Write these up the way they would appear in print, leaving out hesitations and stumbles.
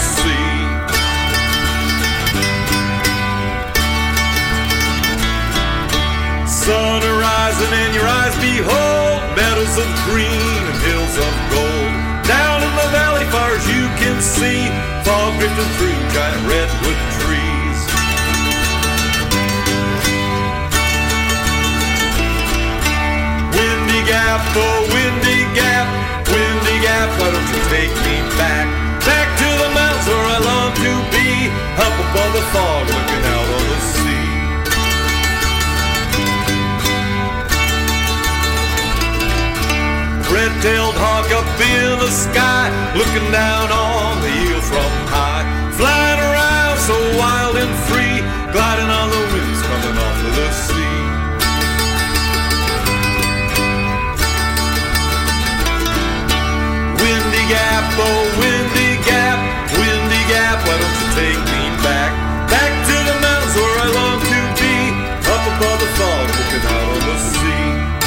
sea. Sun rising in your eyes, behold, meadows of green and hills of gold. Down in the valley far as you can see, fog drifting through giant redwood trees. Windy Gap, oh Windy Gap, Windy Gap, why don't you take me back? Back to the mountains where I long to be, up above the fog looking out on the sea. Red-tailed hawk up in the sky, looking down on the yield from high. Flying around so wild and free, gliding on the winds coming off of the sea. Windy Gap, oh Windy Gap, Windy Gap, why don't you take me back? Back to the mountains where I long to be, up above the fog looking out on the sea.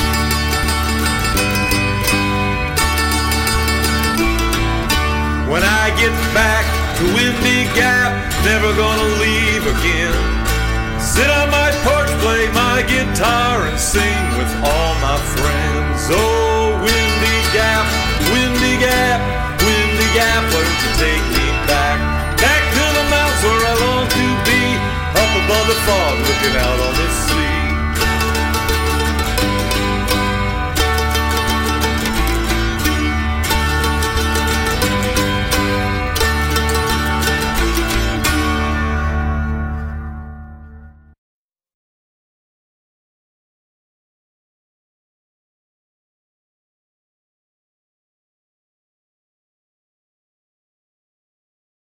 When I get back to Windy Gap, never gonna leave again. Sit on my porch, play my guitar, and sing with all my friends. Oh, Windy Gap, Windy Gap, Windy Gap, why don't you take me back? Back to the mountains where I long to be, up above the fog looking out on